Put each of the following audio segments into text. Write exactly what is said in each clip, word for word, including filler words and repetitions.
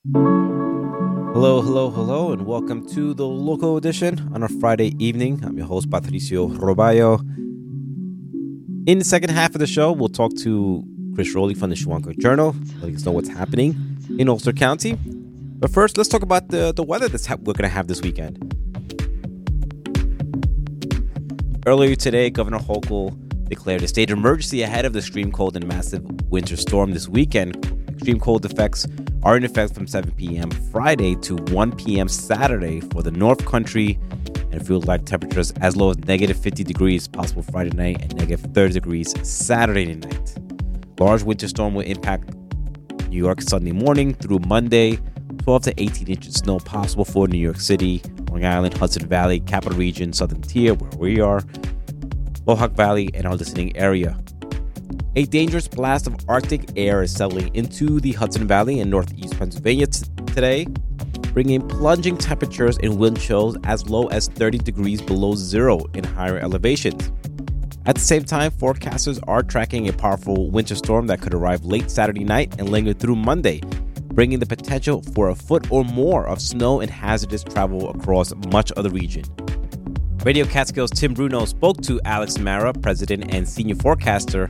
Hello, hello, hello, and welcome to the local edition on a Friday evening. I'm your host, Patricio Robayo. In the second half of the show, we'll talk to Chris Rowley from the Shuanco Journal, letting us know what's happening in Ulster County. But first, let's talk about the, the weather that's ha- we're going to have this weekend. Earlier today, Governor Hochul declared a state of emergency ahead of the extreme cold and massive winter storm this weekend. Extreme cold effects are in effect from seven p.m. Friday to one p.m. Saturday for the North Country, and feel like temperatures as low as negative fifty degrees possible Friday night and negative thirty degrees Saturday night. Large winter storm will impact New York Sunday morning through Monday. twelve to eighteen inches of snow possible for New York City, Long Island, Hudson Valley, Capital Region, Southern Tier, where we are, Mohawk Valley, and our listening area. A dangerous blast of Arctic air is settling into the Hudson Valley and northeast Pennsylvania t- today, bringing plunging temperatures and wind chills as low as thirty degrees below zero in higher elevations. At the same time, forecasters are tracking a powerful winter storm that could arrive late Saturday night and linger through Monday, bringing the potential for a foot or more of snow and hazardous travel across much of the region. Radio Catskills' Tim Bruno spoke to Alex Mara, president and senior forecaster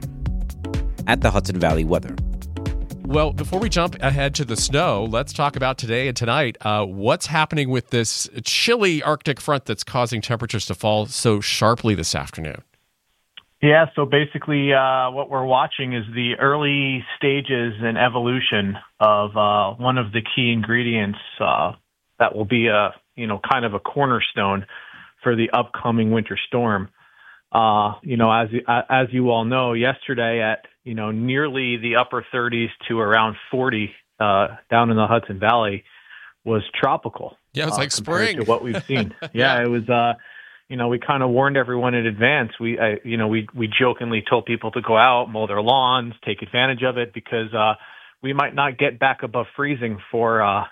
at the Hudson Valley Weather. Well, before we jump ahead to the snow, let's talk about today and tonight. Uh, what's happening with this chilly Arctic front that's causing temperatures to fall so sharply this afternoon? Yeah, so basically uh, what we're watching is the early stages and evolution of uh, one of the key ingredients uh, that will be a, you know, kind of a cornerstone for the upcoming winter storm. Uh, you know, as as you all know, yesterday at, you know, nearly the upper thirties to around forty uh, down in the Hudson Valley was tropical. Yeah, it's uh, like compared spring. to what we've seen. yeah, Yeah. it was. Uh, you know, we kind of warned everyone in advance. We, uh, you know, we we jokingly told people to go out, mow their lawns, take advantage of it because uh, we might not get back above freezing for, uh,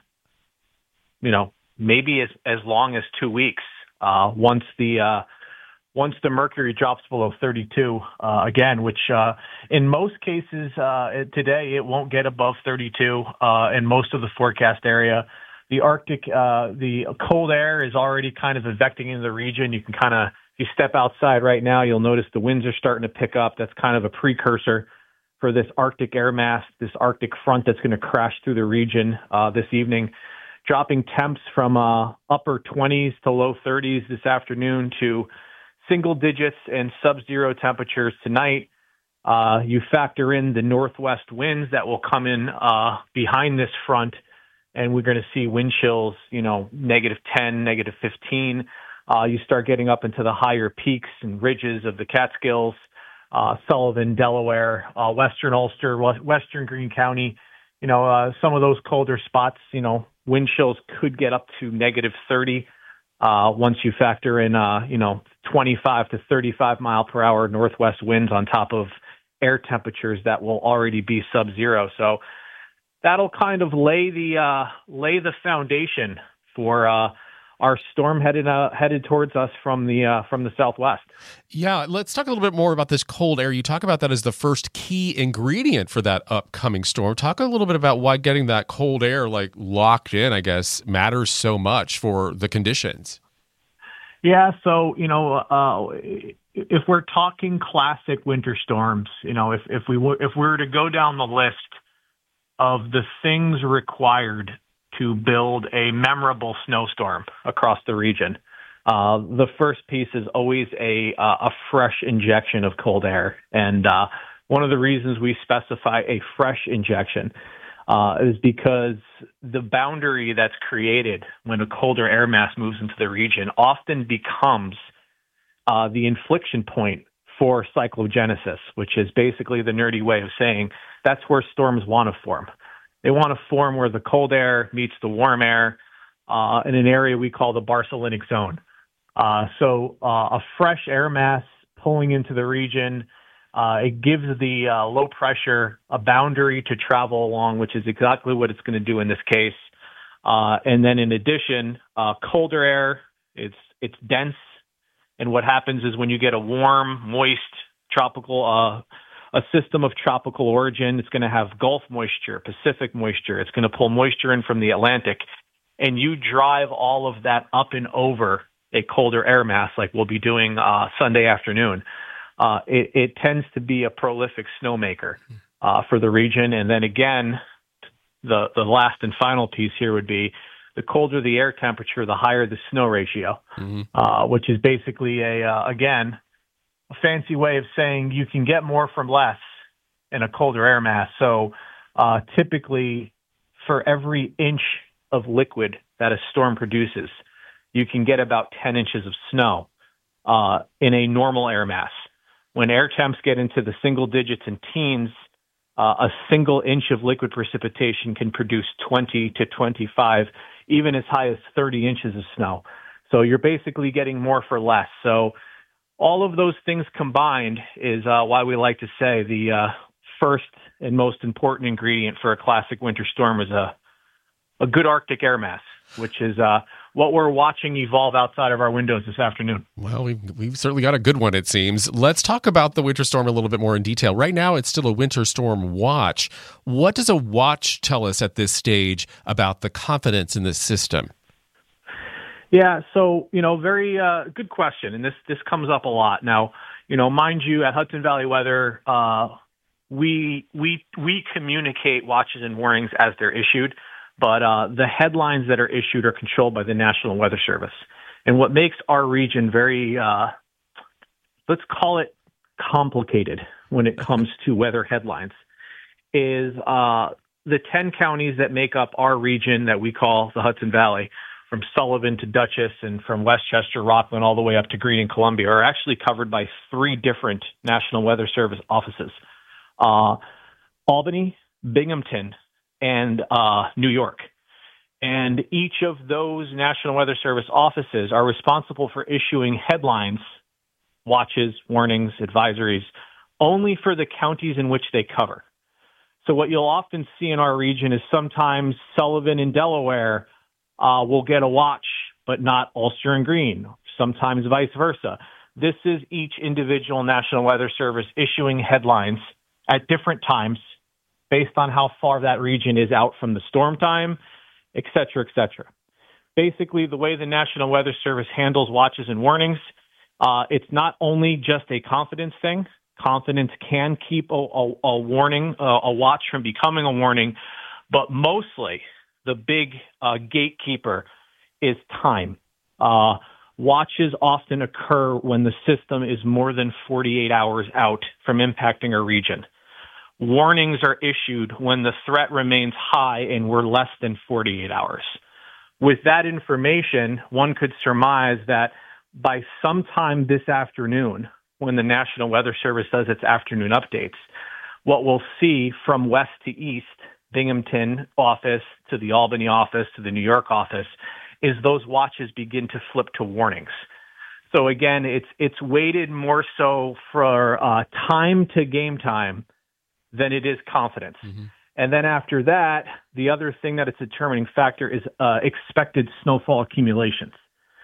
you know, maybe as as long as two weeks. Uh, once the uh, once the mercury drops below thirty-two uh, again, which uh, in most cases uh, today it won't get above thirty-two uh, in most of the forecast area. The Arctic, uh, the cold air is already kind of evecting into the region. You can kind of, if you step outside right now, you'll notice the winds are starting to pick up. That's kind of a precursor for this Arctic air mass, this Arctic front that's going to crash through the region uh, this evening, dropping temps from uh, upper twenties to low thirties this afternoon to single digits and sub-zero temperatures tonight. Uh, you factor in the northwest winds that will come in uh, behind this front, and we're going to see wind chills, you know, negative ten, negative fifteen. Uh, you start getting up into the higher peaks and ridges of the Catskills, uh, Sullivan, Delaware, uh, Western Ulster, Western Greene County. You know, uh, some of those colder spots, you know, wind chills could get up to negative thirty uh, once you factor in, uh, you know, twenty-five to thirty-five mile per hour northwest winds on top of air temperatures that will already be sub-zero. So that'll kind of lay the uh, lay the foundation for uh, our storm headed uh, headed towards us from the uh, from the southwest. Yeah, let's talk a little bit more about this cold air. You talk about that as the first key ingredient for that upcoming storm. Talk a little bit about why getting that cold air like locked in, I guess, matters so much for the conditions. Yeah, so you know, uh, if we're talking classic winter storms, you know, if if we w- if we were to go down the list of the things required to build a memorable snowstorm across the region, Uh, the first piece is always a uh, a fresh injection of cold air, and uh, one of the reasons we specify a fresh injection uh, is because the boundary that's created when a colder air mass moves into the region often becomes uh, the inflection point for cyclogenesis, which is basically the nerdy way of saying that's where storms want to form. They want to form where the cold air meets the warm air uh, in an area we call the Barcelinic zone. Uh, so uh, a fresh air mass pulling into the region, uh, it gives the uh, low pressure a boundary to travel along, which is exactly what it's going to do in this case. Uh, and then in addition, uh, colder air, it's it's dense. And what happens is when you get a warm, moist, tropical, uh, a system of tropical origin. It's going to have Gulf moisture, Pacific moisture. It's going to pull moisture in from the Atlantic. And you drive all of that up and over a colder air mass like we'll be doing uh, Sunday afternoon. Uh, it, it tends to be a prolific snowmaker uh, for the region. And then again, the, the last and final piece here would be the colder the air temperature, the higher the snow ratio, mm-hmm. uh, which is basically a, uh, again, a fancy way of saying you can get more from less in a colder air mass. So uh, typically for every inch of liquid that a storm produces, you can get about ten inches of snow uh, in a normal air mass. When air temps get into the single digits and teens, uh, a single inch of liquid precipitation can produce twenty to twenty-five, even as high as thirty inches of snow. So you're basically getting more for less. So all of those things combined is uh, why we like to say the uh, first and most important ingredient for a classic winter storm is a, a good Arctic air mass, which is uh, what we're watching evolve outside of our windows this afternoon. Well, we've, we've certainly got a good one, it seems. Let's talk about the winter storm a little bit more in detail. Right now, it's still a winter storm watch. What does a watch tell us at this stage about the confidence in this system? Yeah, so, you know, very uh, good question. And this, this comes up a lot. Now, you know, mind you, at Hudson Valley Weather, uh, we, we, we communicate watches and warnings as they're issued. But uh, the headlines that are issued are controlled by the National Weather Service. And what makes our region very, uh, let's call it complicated when it comes to weather headlines, is uh, the ten counties that make up our region that we call the Hudson Valley, from Sullivan to Dutchess and from Westchester, Rockland, all the way up to Greene and Columbia, are actually covered by three different National Weather Service offices. Uh, Albany, Binghamton, and uh, New York. And each of those National Weather Service offices are responsible for issuing headlines, watches, warnings, advisories, only for the counties in which they cover. So what you'll often see in our region is sometimes Sullivan in Delaware uh, will get a watch, but not Ulster and Greene, sometimes vice versa. This is each individual National Weather Service issuing headlines at different times based on how far that region is out from the storm time, et cetera, et cetera. Basically, the way the National Weather Service handles watches and warnings, uh, it's not only just a confidence thing. Confidence can keep a, a, a warning, uh, a watch from becoming a warning, but mostly the big uh, gatekeeper is time. Uh, watches often occur when the system is more than forty-eight hours out from impacting a region. Warnings are issued when the threat remains high and we're less than forty-eight hours. With that information, one could surmise that by sometime this afternoon, when the National Weather Service does its afternoon updates, what we'll see from west to east, Binghamton office to the Albany office to the New York office, is those watches begin to flip to warnings. So again, it's it's weighted more so for uh, time to game time than it is confidence. Mm-hmm. And then after that, the other thing that it's a determining factor is uh, expected snowfall accumulations.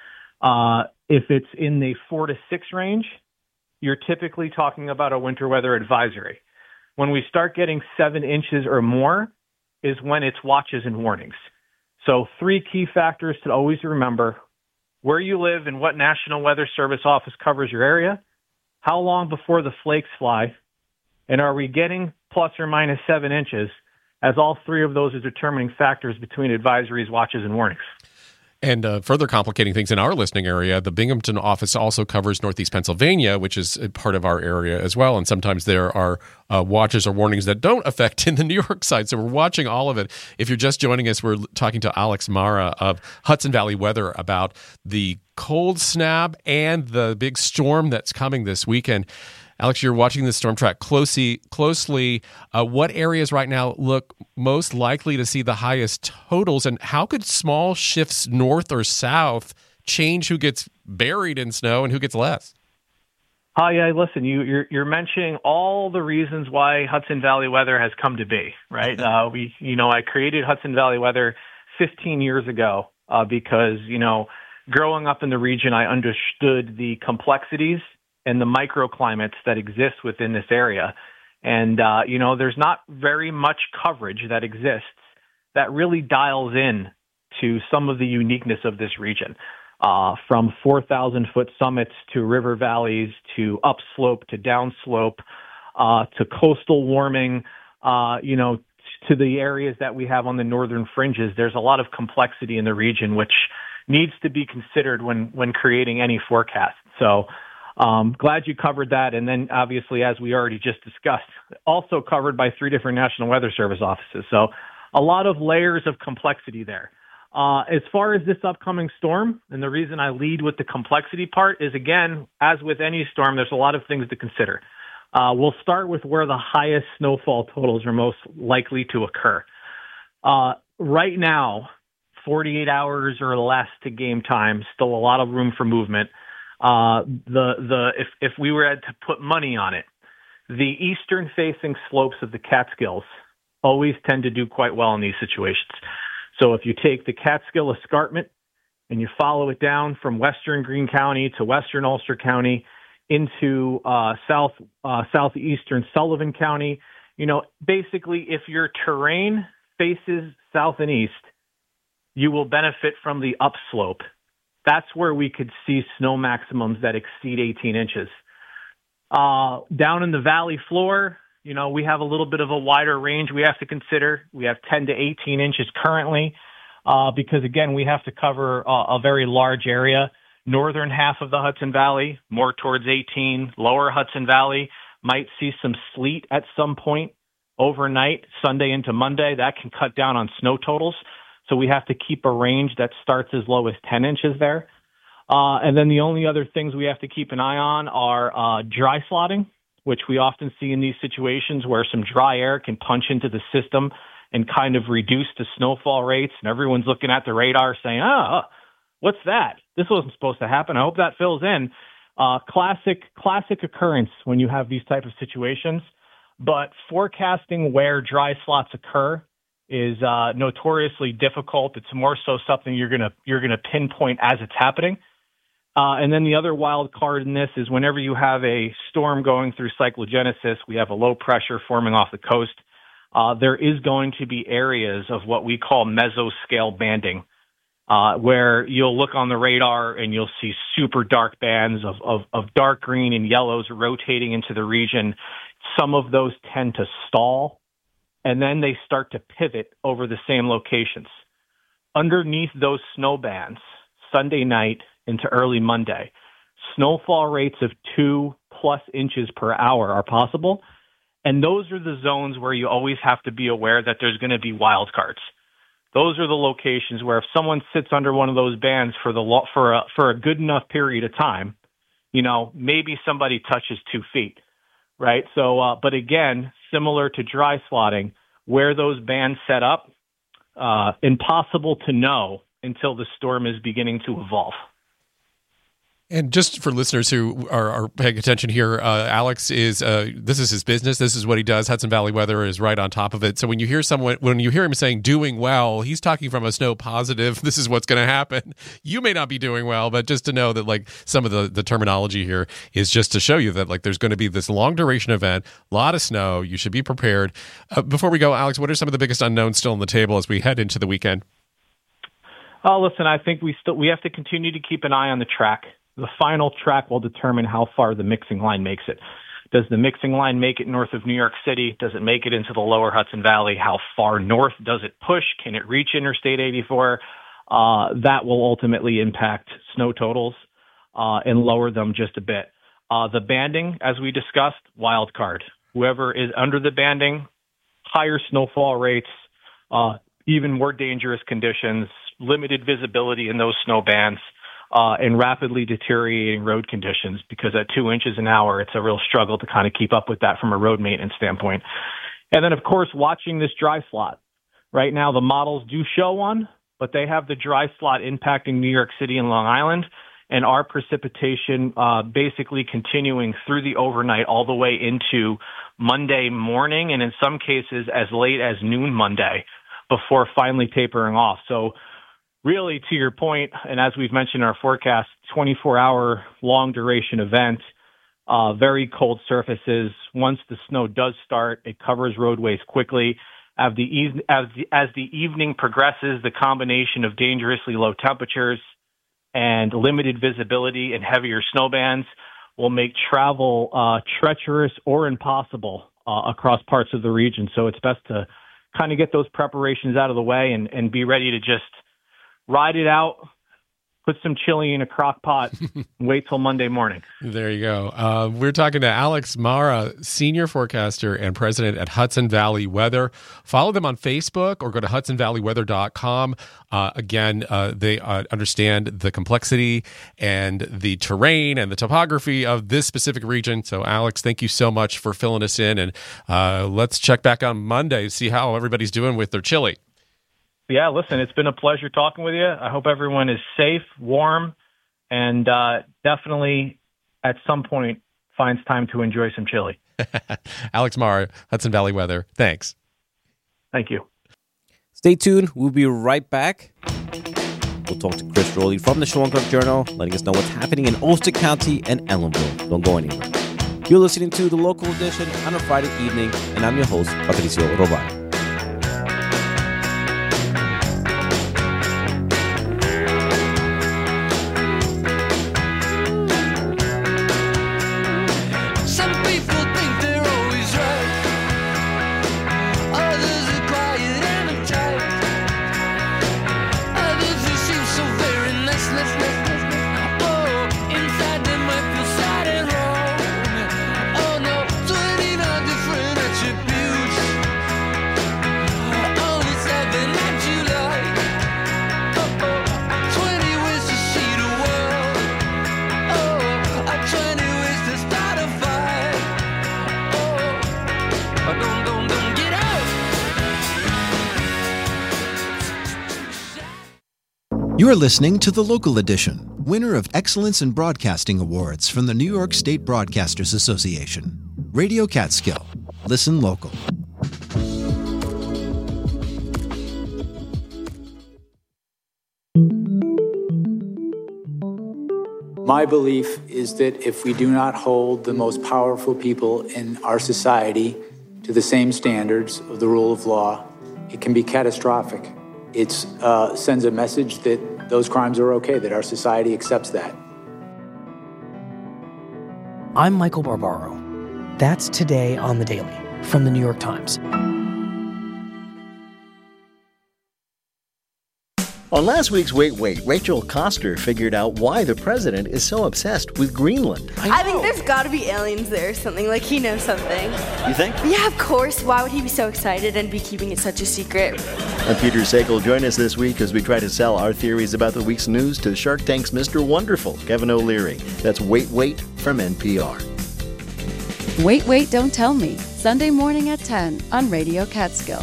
Uh, if it's in the four to six range, you're typically talking about a winter weather advisory. When we start getting seven inches or more is when it's watches and warnings. So three key factors to always remember: where you live and what National Weather Service office covers your area, how long before the flakes fly, and are we getting plus or minus seven inches, as all three of those are determining factors between advisories, watches, and warnings. And uh, further complicating things in our listening area, the Binghamton office also covers Northeast Pennsylvania, which is a part of our area as well. And sometimes there are uh, watches or warnings that don't affect in the New York side. So we're watching all of it. If you're just joining us, we're talking to Alex Mara of Hudson Valley Weather about the cold snap and the big storm that's coming this weekend. Alex, you're watching the storm track closely. Closely, uh, what areas right now look most likely to see the highest totals, and how could small shifts north or south change who gets buried in snow and who gets less? Hi, yeah, listen, you, you're you're mentioning all the reasons why Hudson Valley Weather has come to be, right? uh, we, you know, I created Hudson Valley Weather fifteen years ago uh, because, you know, growing up in the region, I understood the complexities and the microclimates that exist within this area. And, uh, you know, there's not very much coverage that exists that really dials in to some of the uniqueness of this region, uh, from four thousand foot summits to river valleys to upslope to downslope, uh, to coastal warming, uh, you know, to the areas that we have on the northern fringes. There's a lot of complexity in the region, which needs to be considered when, when creating any forecast. So, um, glad you covered that. And then obviously, as we already just discussed, also covered by three different National Weather Service offices. So a lot of layers of complexity there. Uh, as far as this upcoming storm, and the reason I lead with the complexity part is, again, as with any storm, there's a lot of things to consider. Uh, we'll start with where the highest snowfall totals are most likely to occur. Uh, right now, forty-eight hours or less to game time, still a lot of room for movement. Uh, the the if if we were to put money on it, the eastern facing slopes of the Catskills always tend to do quite well in these situations. So if you take the Catskill Escarpment and you follow it down from western Greene County to western Ulster County into uh, south uh, southeastern Sullivan County, you know, basically if your terrain faces south and east, you will benefit from the upslope. That's where we could see snow maximums that exceed eighteen inches. Uh, down in the valley floor, you know, we have a little bit of a wider range we have to consider. We have ten to eighteen inches currently, uh, because again, we have to cover a, a very large area. Northern half of the Hudson Valley, more towards eighteen. Lower Hudson Valley might see some sleet at some point overnight, Sunday into Monday. That can cut down on snow totals. So we have to keep a range that starts as low as ten inches there. Uh, and then the only other things we have to keep an eye on are uh, dry slotting, which we often see in these situations where some dry air can punch into the system and kind of reduce the snowfall rates. And everyone's looking at the radar saying, oh, what's that? This wasn't supposed to happen. I hope that fills in. Uh, classic, classic occurrence when you have these type of situations. But forecasting where dry slots occur is uh, notoriously difficult. It's more so something you're gonna you're gonna pinpoint as it's happening. Uh, and then the other wild card in this is whenever you have a storm going through cyclogenesis, we have a low pressure forming off the coast. Uh, there is going to be areas of what we call mesoscale banding, uh, where you'll look on the radar and you'll see super dark bands of, of, of dark green and yellows rotating into the region. Some of those tend to stall, and then they start to pivot over the same locations. Underneath those snow bands, Sunday night into early Monday, snowfall rates of two plus inches per hour are possible. And those are the zones where you always have to be aware that there's going to be wild cards. Those are the locations where if someone sits under one of those bands for the lo- for a, for a good enough period of time, you know, maybe somebody touches two feet, right? So, uh, but again, similar to dry slotting, where those bands set up, uh, impossible to know until the storm is beginning to evolve. And just for listeners who are, are paying attention here, uh, Alex is, uh, this is his business. This is what he does. Hudson Valley Weather is right on top of it. So when you hear someone, when you hear him saying doing well, he's talking from a snow positive. This is what's going to happen. You may not be doing well, but just to know that like some of the, the terminology here is just to show you that like there's going to be this long duration event, a lot of snow. You should be prepared. Uh, before we go, Alex, what are some of the biggest unknowns still on the table as we head into the weekend? Oh, listen, I think we still, we have to continue to keep an eye on the track. The final track will determine how far the mixing line makes it. Does the mixing line make it north of New York City? Does it make it into the lower Hudson Valley? How far north does it push? Can it reach Interstate eighty-four? Uh, that will ultimately impact snow totals uh, and lower them just a bit. Uh, the banding, as we discussed, wild card. Whoever is under the banding, higher snowfall rates, uh, even more dangerous conditions, limited visibility in those snow bands. Uh, and rapidly deteriorating road conditions, because at two inches an hour, it's a real struggle to kind of keep up with that from a road maintenance standpoint. And then, of course, watching this dry slot. Right now, the models do show one, but they have the dry slot impacting New York City and Long Island, and our precipitation uh, basically continuing through the overnight all the way into Monday morning, and in some cases as late as noon Monday before finally tapering off. So really, to your point, and as we've mentioned in our forecast, twenty-four hour long duration event, uh, very cold surfaces. Once the snow does start, it covers roadways quickly. As the, e- as the, as the evening progresses, the combination of dangerously low temperatures and limited visibility and heavier snow bands will make travel uh, treacherous or impossible uh, across parts of the region. So it's best to kind of get those preparations out of the way and, and be ready to just ride it out, put some chili in a crock pot, and wait till Monday morning. There you go. Uh, we're talking to Alex Mara, senior forecaster and president at Hudson Valley Weather. Follow them on Facebook or go to hudson valley weather dot com. Uh, again, uh, they uh, understand the complexity and the terrain and the topography of this specific region. So, Alex, thank you so much for filling us in. And uh, let's check back on Monday to see how everybody's doing with their chili. Yeah, listen, it's been a pleasure talking with you. I hope everyone is safe, warm, and uh, definitely at some point finds time to enjoy some chili. Alex Mara, Hudson Valley Weather. Thanks. Thank you. Stay tuned. We'll be right back. We'll talk to Chris Rowley from the Shawangunk Journal, letting us know what's happening in Ulster County and Ellenville. Don't go anywhere. You're listening to the Local Edition on a Friday evening, and I'm your host, Patricio Robayo. You're listening to The Local Edition, winner of Excellence in Broadcasting Awards from the New York State Broadcasters Association. Radio Catskill. Listen local. My belief is that if we do not hold the most powerful people in our society to the same standards of the rule of law, it can be catastrophic. It uh, sends a message that those crimes are okay, that our society accepts that. I'm Michael Barbaro. That's Today on the Daily from the New York Times. On last week's Wait, Wait, Rachel Koster figured out why the president is so obsessed with Greenland. I, I think there's got to be aliens there or something, like he knows something. You think? Yeah, of course. Why would he be so excited and be keeping it such a secret? I'm Peter Sakel. Join us this week as we try to sell our theories about the week's news to Shark Tank's Mister Wonderful, Kevin O'Leary. That's Wait, Wait from N P R. Wait, Wait, Don't Tell Me, Sunday morning at ten on Radio Catskill.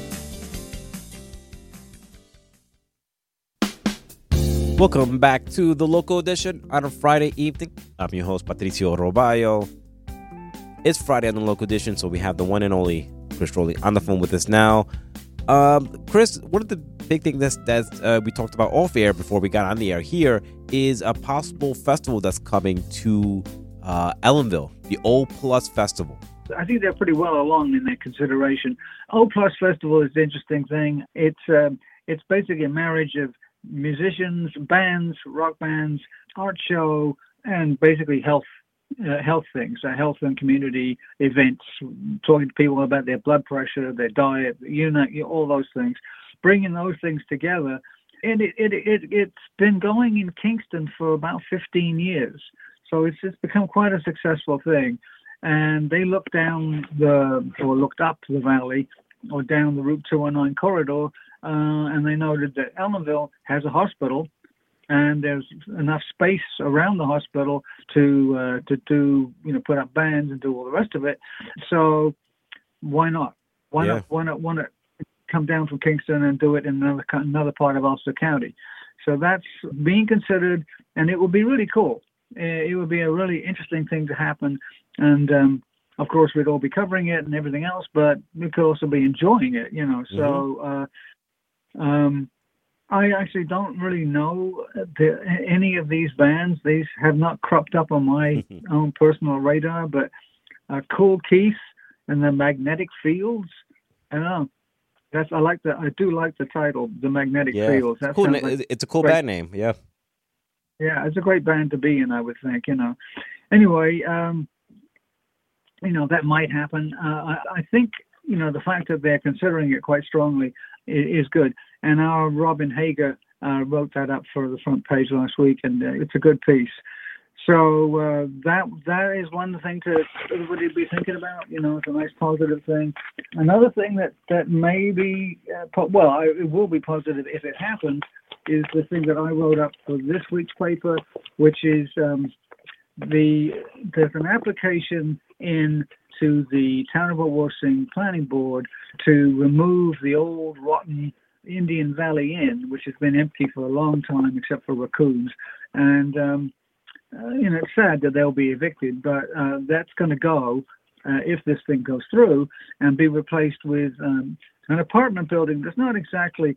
Welcome back to the Local Edition on a Friday evening. I'm your host, Patricio Robayo. It's Friday on the Local Edition, so we have the one and only Chris Rowley on the phone with us now. Um, Chris, one of the big things that's, that uh, we talked about off air before we got on the air here is a possible festival that's coming to uh, Ellenville, the O Plus Festival. I think they're pretty well along in their consideration. O Plus Festival is the interesting thing. It's um, it's basically a marriage of musicians, bands, rock bands, art show, and basically health uh, health things, uh, health and community events, talking to people about their blood pressure, their diet, you know, all those things, bringing those things together. And it, it, it, it's been going in Kingston for about fifteen years. So it's, it's become quite a successful thing. And they looked down the, or looked up the valley, or down the Route two oh nine corridor, Uh, and they noted that Ellenville has a hospital, and there's enough space around the hospital to uh, to do, you know, put up bands and do all the rest of it. So why not? Why yeah. not? Why not? Why not come down from Kingston and do it in another another part of Ulster County? So that's being considered, and it would be really cool. It would be a really interesting thing to happen, and um, of course we'd all be covering it and everything else, but we could also be enjoying it, you know. So. Mm-hmm. Uh, Um, I actually don't really know the, any of these bands. These have not cropped up on my own personal radar, but uh, Kool Keith and the Magnetic Fields. I don't know. That's I like the I do like the title, the Magnetic Yeah, Fields. it's That cool. sounds like It's a cool great. band name. Yeah. Yeah, it's a great band to be in, I would think. You know. Anyway, um, you know that might happen. Uh, I, I think you know the fact that they're considering it quite strongly is, is good. And our Robin Hager uh, wrote that up for the front page last week, and uh, it's a good piece. So uh, that that is one thing to everybody be thinking about. You know, it's a nice positive thing. Another thing that that may be uh, po- well, I, it will be positive if it happens, is the thing that I wrote up for this week's paper, which is um, the there's an application in to the Town of Wawarsing Planning Board to remove the old rotten Indian Valley Inn, which has been empty for a long time, except for raccoons. And um, uh, you know, it's sad that they'll be evicted, but uh, that's going to go uh, if this thing goes through, and be replaced with um, an apartment building that's not exactly,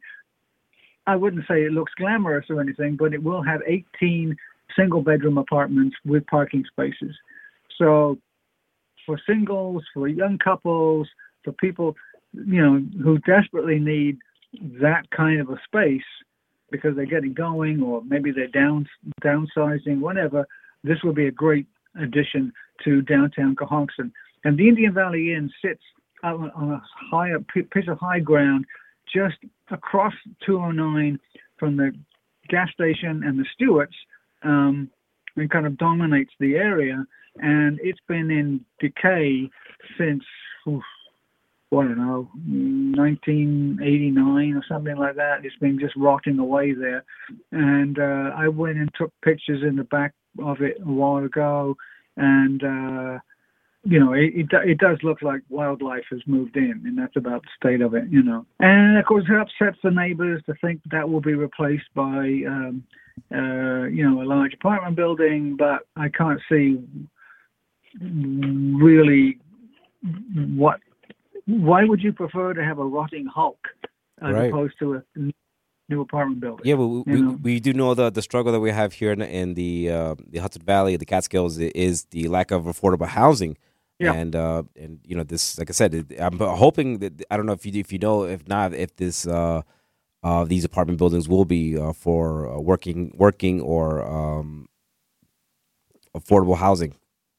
I wouldn't say it looks glamorous or anything, but it will have eighteen single-bedroom apartments with parking spaces. So for singles, for young couples, for people, you know, who desperately need that kind of a space because they're getting going, or maybe they're down downsizing, whatever, this would be a great addition to downtown Cohonson. And the Indian Valley Inn sits on a high piece of high ground just across two oh nine from the gas station and the Stewarts, um, and kind of dominates the area. And it's been in decay since, oof, I don't know, nineteen eighty-nine or something like that. It's been just rotting away there. And uh, I went and took pictures in the back of it a while ago, and uh, you know, it, it it does look like wildlife has moved in, and that's about the state of it, you know. And of course, it upsets the neighbors to think that will be replaced by, um, uh, you know, a large apartment building. But I can't see really what. Why would you prefer to have a rotting hulk as Right. opposed to a new apartment building? Yeah, but we, You we, know? we do know the the struggle that we have here in, in the uh, the Hudson Valley, the Catskills, is the lack of affordable housing. Yeah. And uh, and you know this, like I said, it, I'm hoping that I don't know if you if you know if not if this uh, uh, these apartment buildings will be uh, for uh, working working or um, affordable housing.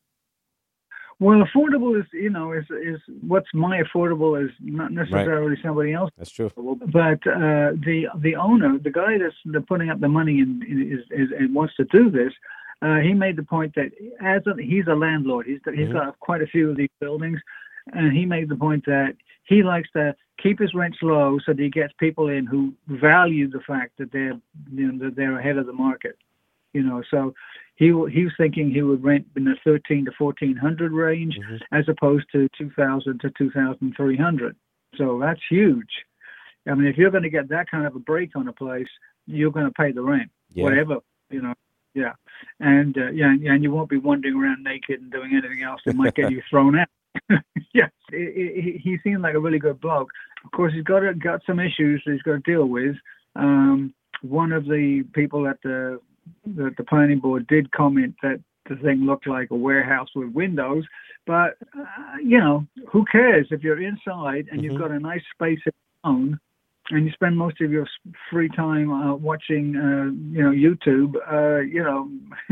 Well, affordable is, you know, is is what's my affordable is not necessarily somebody else. That's true. But uh, the the owner, the guy that's the putting up the money and is, is and wants to do this, uh, he made the point that as a, he's a landlord, he's he's Mhm. got quite a few of these buildings, and he made the point that he likes to keep his rents low so that he gets people in who value the fact that they're you know that they're ahead of the market, you know. So he he was thinking he would rent in the thirteen to fourteen hundred range, Mhm. as opposed to two thousand to two thousand three hundred. So that's huge. I mean, if you're going to get that kind of a break on a place, you're going to pay the rent, Yeah. whatever, you know. Yeah, and uh, yeah, and you won't be wandering around naked and doing anything else that might get you thrown out. Yes, it, it, he seemed like a really good bloke. Of course, he's got a, got some issues that he's got to deal with. Um, one of the people at the the, the planning board did comment that the thing looked like a warehouse with windows, but uh, you know, who cares if you're inside and Mhm. you've got a nice space of your own, and you spend most of your s- free time uh, watching, uh, you know, YouTube. Uh, you know,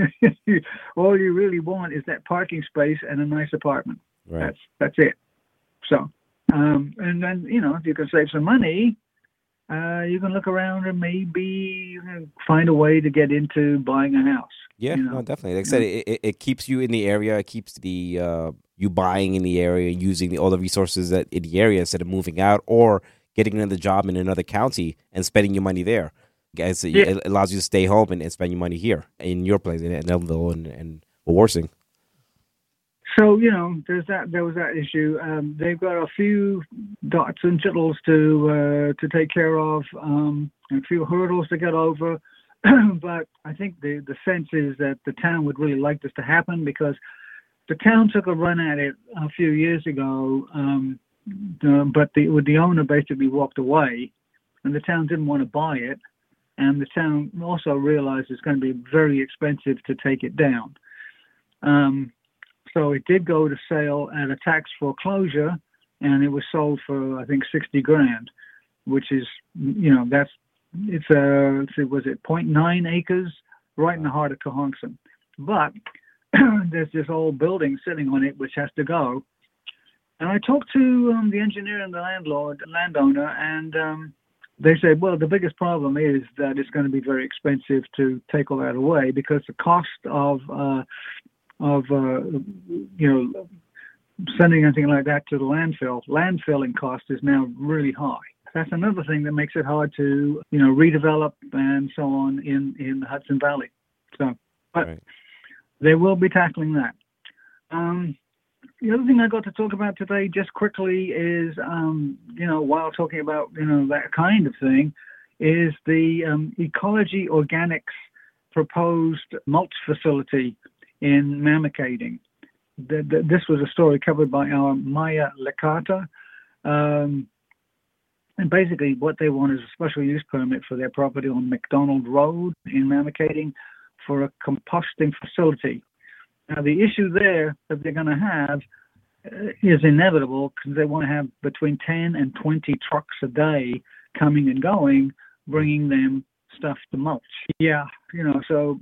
all you really want is that parking space and a nice apartment. Right. That's that's it. So, um, and then you know, if you can save some money, uh, you can look around and maybe you can find a way to get into buying a house. Yeah, you know? no, definitely. Like I said, it, it, it keeps you in the area. It keeps the uh, you buying in the area, using the, all the resources that in the area instead of moving out or getting another job in another county and spending your money there. Guys, it, Yeah. it allows you to stay home and, and spend your money here in your place in, in Elmville and, and Wawarsing. So you know, there's that. There was that issue. Um, they've got a few dots and jittles to uh, to take care of, um, and a few hurdles to get over. But I think the the sense is that the town would really like this to happen because the town took a run at it a few years ago, um, uh, but the the owner basically walked away, and the town didn't want to buy it. and the town also realized it's going to be very expensive to take it down. Um, so it did go to sale at a tax foreclosure, and it was sold for, I think, sixty grand, which is, you know, that's, it's a, let's see, was it zero point nine acres right in the heart of Cohonson. But there's this old building sitting on it, which has to go. And I talked to um, the engineer and the landlord, landowner, and um, they said, well, the biggest problem is that it's going to be very expensive to take all that away because the cost of, uh, of uh, you know, sending anything like that to the landfill, landfilling cost is now really high. That's another thing that makes it hard to, you know, redevelop and so on in, in the Hudson Valley. So, but right. They will be tackling that. Um, the other thing I got to talk about today, just quickly, is, um, you know, while talking about, you know, that kind of thing, is the um, Ecology Organics proposed mulch facility in Mamakating. The, the, this was a story covered by our Maya Licata. Um, and basically what they want is a special use permit for their property on McDonald Road in Mamakating for a composting facility. Now, the issue there that they're going to have uh, is inevitable because they want to have between ten and twenty trucks a day coming and going, bringing them stuff to mulch. Yeah, you know, so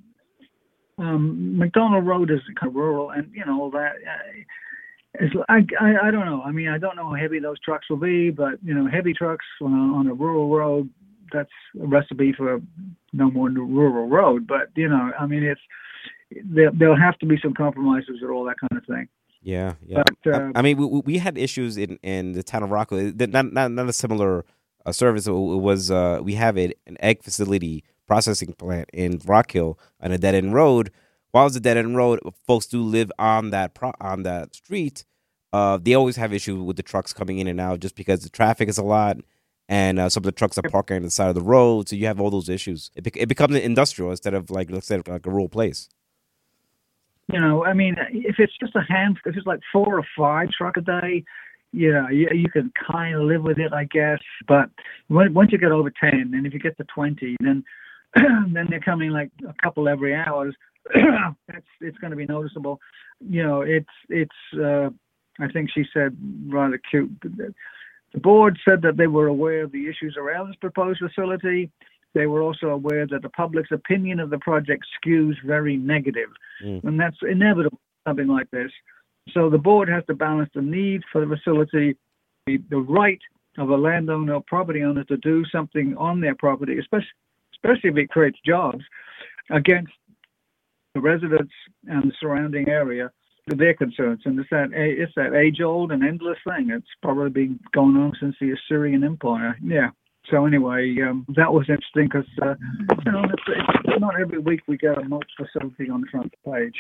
um, McDonald Road is kind of rural, and, you know, that uh, is, I, I, I don't know. I mean, I don't know how heavy those trucks will be, but, you know, heavy trucks on a, on a rural road, that's a recipe for no more rural road. But, you know, I mean, it's, there, there'll have to be some compromises and all that kind of thing. Yeah, yeah. But, uh, I, I mean, we, we had issues in, in the town of Rockville. Not not, not a similar uh, service. It was uh, we have it an egg facility processing plant in Rock Hill on a dead end road. While it's a dead end road, folks do live on that pro, on that street. Uh, they always have issues with the trucks coming in and out just because the traffic is a lot. And uh, some of the trucks are parking on the side of the road, so you have all those issues. It, be- it becomes an industrial instead of like let's say like a rural place. You know, I mean, if it's just a hand, if it's like four or five truck a day, you know, you, you can kind of live with it, I guess. But when, once you get over ten, and if you get to twenty, then then they're coming like a couple every hour. That's it's going to be noticeable. You know, it's it's. Uh, I think she said rather cute. The board said that they were aware of the issues around this proposed facility. They were also aware that the public's opinion of the project skews very negative. Mm. And that's inevitable, something like this. So the board has to balance the need for the facility, the, the right of a landowner or property owner to do something on their property, especially, especially if it creates jobs, against the residents and the surrounding area, their concerns. And it's that, it's that age-old and endless thing. It's probably been going on since the Assyrian Empire. Yeah. So anyway, um, that was interesting because, uh, you know, it's, it's not every week we get a mulch facility on the front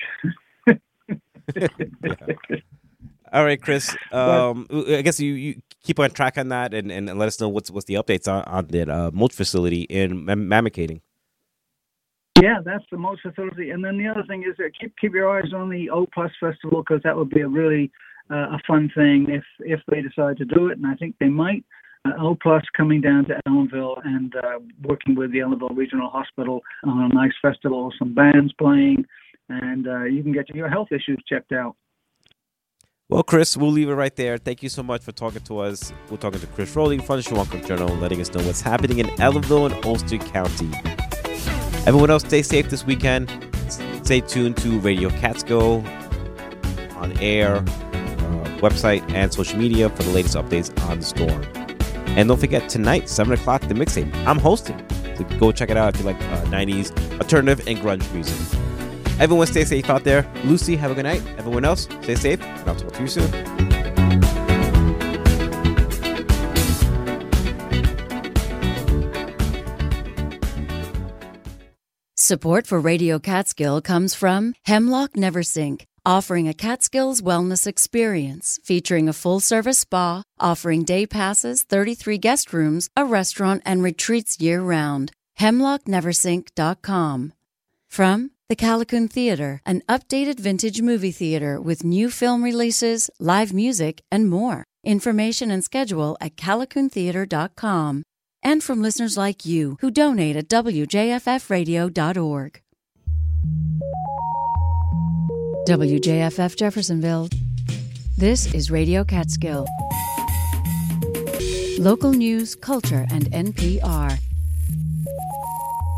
page. Yeah. All right, Chris. Um, I guess you, you keep on track on that and, and let us know what's what's the updates on, on that uh, mulch facility in Mamakating. Yeah, that's the mulch facility. And then the other thing is that keep keep your eyes on the O Plus Festival because that would be a really uh, a fun thing if if they decide to do it, and I think they might. Uh, O Plus coming down to Ellenville and uh, working with the Ellenville Regional Hospital on a nice festival, some bands playing, and uh, you can get your health issues checked out. Well, Chris, we'll leave it right there. Thank you so much for talking to us. We're talking to Chris Rowley from the Shawangunk Journal, letting us know what's happening in Ellenville and Ulster County. Everyone else, stay safe this weekend. Stay tuned to Radio Catskill on air, uh, website, and social media for the latest updates on the storm. And don't forget, tonight, seven o'clock, the mixtape. I'm hosting. So go check it out if you like uh, nineties alternative and grunge music. Everyone stay safe out there. Lucy, have a good night. Everyone else, stay safe. And I'll talk to you soon. Support for Radio Catskill comes from Hemlock Neversink, offering a Catskills wellness experience featuring a full-service spa, offering day passes, thirty-three guest rooms, a restaurant, and retreats year-round. hemlock neversink dot com. From the Callicoon Theater, an updated vintage movie theater with new film releases, live music, and more. Information and schedule at callicoon theater dot com. and from listeners like you who donate at W J F F radio dot org. W J F F Jeffersonville. This is Radio Catskill. Local news, culture, and N P R.